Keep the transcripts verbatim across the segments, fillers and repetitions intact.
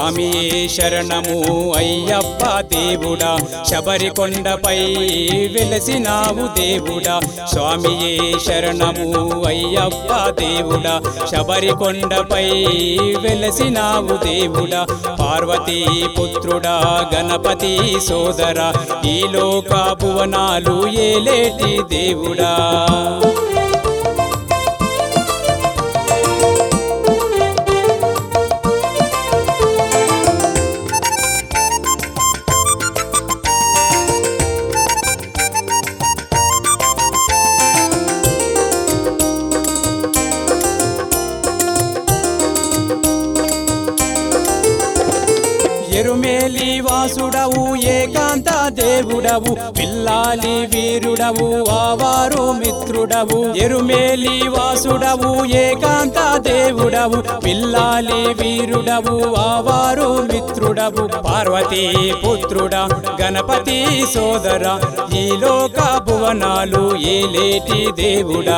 స్వామియే శరణము అయ్యప్ప దేవుడా శబరికొండపై వెలసినావు దేవుడా స్వామియే శరణము అయ్యప్ప దేవుడా శబరికొండపై వెలసినావు దేవుడా పార్వతీ పుత్రుడా గణపతి సోదరా ఈ లోక భువనాలు ఏలేటి దేవుడా ఎరుమేలి వాసుడవు ఏకాంత దేవుడవు పిల్లాలి వీరుడవు ఆవారు మిత్రుడవు ఎరుమేలి వాసుడవు ఏకాంత దేవుడవు పిల్లాలి వీరుడవు ఆవారు మిత్రుడవు పార్వతీ పుత్రుడా గణపతి సోదరా ఈ లోక భువనాలు ఏలేటి దేవుడా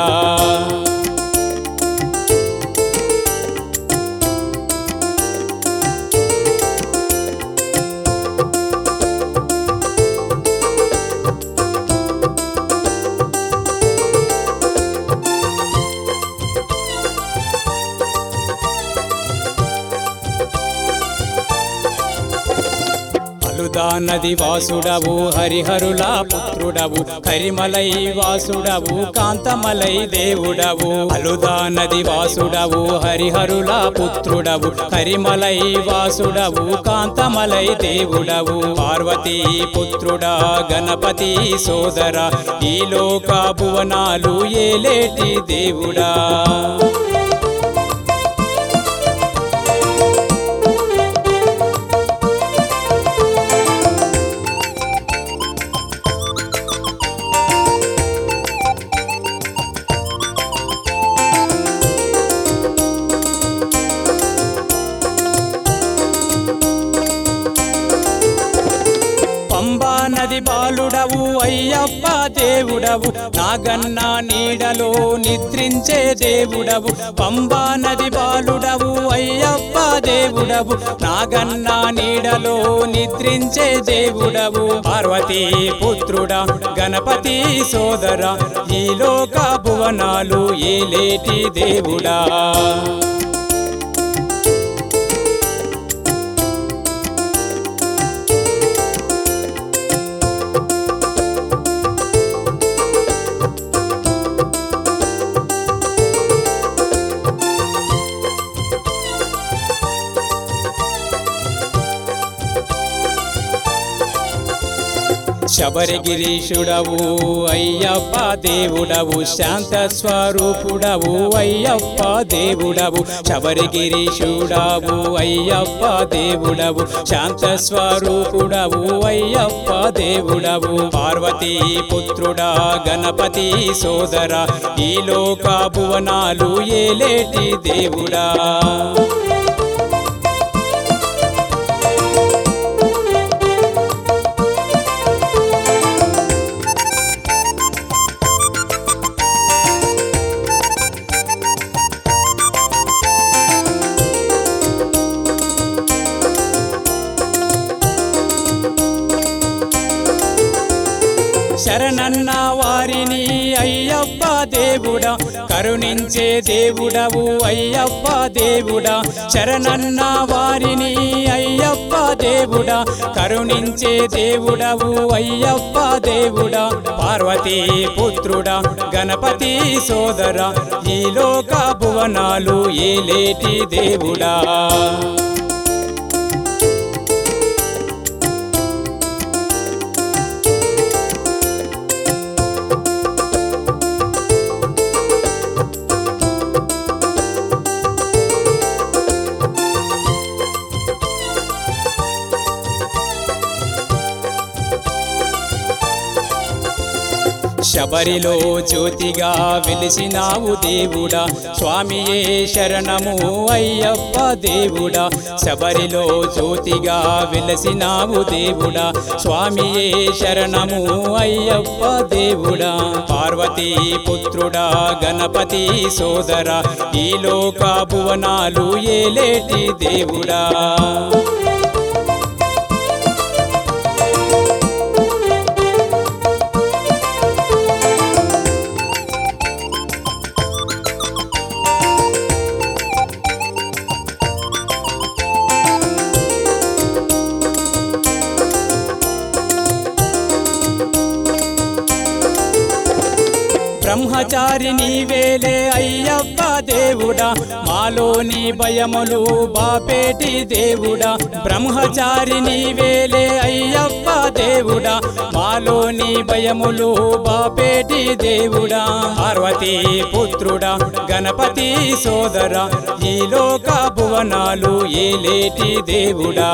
నది వాసుడవు హరిహరుల పుత్రుడవు కరిమలై వాసుడవు కాంతమలై దేవుడవు అలుదా నది వాసుడవు హరిహరుల పుత్రుడవు కరిమలై వాసుడవు కాంతమలై దేవుడవు పార్వతీ పుత్రుడా గణపతి సోదరా ఈ లోక భువనాలు ఏలేటి దేవుడా నది బాలుడవు అయ్యప్ప దేవుడవు నాగన్న నీడలో నిద్రించే దేవుడవు పంబా నది బాలుడవు అయ్యప్ప దేవుడవు నాగన్న నీడలో నిద్రించే దేవుడవు పార్వతీ పుత్రుడా గణపతి సోదరా ఈ లోక భువనాలు ఏలేటి దేవుడా శబరిగిరీశుడవు అయ్యప్ప దేవుడవు శాంత స్వరూపుడవు అయ్యప్ప దేవుడవు శబరిగిరీశుడవు అయ్యప్ప దేవుడవు శాంత స్వరూపుడవు అయ్యప్ప దేవుడవు పార్వతీ పుత్రుడా గణపతి సోదరా ఈ లోక భువనాలు ఏలేటి దేవుడా శరణన్న వారిని అయ్యప్ప దేవుడా కరుణించే దేవుడవు అయ్యప్ప దేవుడా శరణన్న వారిని అయ్యప్ప దేవుడా కరుణించే దేవుడవు అయ్యప్ప దేవుడా పార్వతీ పుత్రుడా గణపతి సోదరా ఈ లోక భువనాలు ఏలేటి దేవుడా శబరిలో జ్యోతిగా వెలిసినావు దేవుడా స్వామియే శరణము అయ్యప్ప దేవుడా శబరిలో జ్యోతిగా వెలిసినావు దేవుడా స్వామియే శరణము అయ్యప్ప దేవుడా పార్వతీ పుత్రుడా గణపతి సోదర ఈ లోక భువనాలు ఏలేటి దేవుడా బ్రహ్మచారి నీవేలే అయ్యప్ప దేవుడా మాలోని భయములు బాపేటి దేవుడా బ్రహ్మచారి నీవేలే అయ్యప్ప దేవుడా మాలోని భయములు బాపేటి దేవుడా పార్వతీ పుత్రుడా గణపతి సోదర ఈ లోక భువనాలు ఏలేటి దేవుడా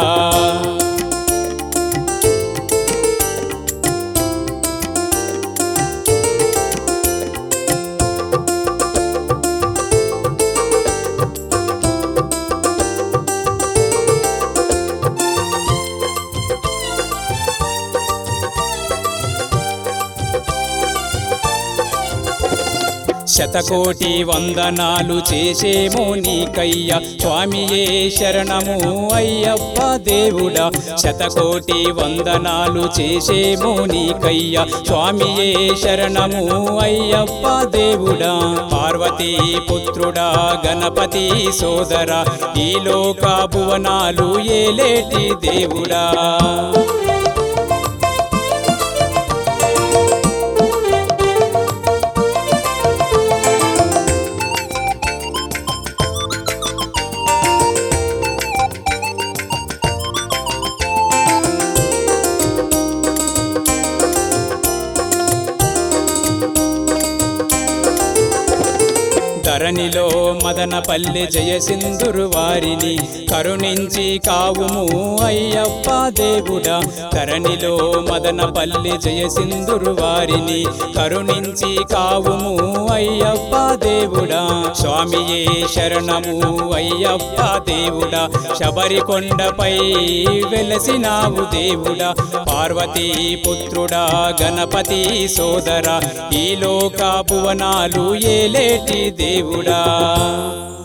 శతకోటి వందనాలు చేసేమో నీకయ్య స్వామియే శరణము అయ్యప్ప దేవుడా శతకోటి వందనాలు చేసేమో నీకయ్య స్వామియే శరణము అయ్యప్ప దేవుడా పార్వతీ పుత్రుడా గణపతి సోదర ఈ లోక భువనాలు ఏలేటి దేవుడా ధరణిలో మదనపల్లె జయసింధురు వారిని కరుణించి కావుము అయ్యప్ప దేవుడా ధరణిలో మదనపల్లె జయసింధురు వారిని కరుణించి కావుము అయ్యప్ప దేవుడా స్వామియే శరణము అయ్యప్ప దేవుడా శబరికొండపై వెలసినావు దేవుడా పార్వతీ పుత్రుడా గణపతి సోదర ఈ లోక భువనాలు ఏలేటి దేవుడా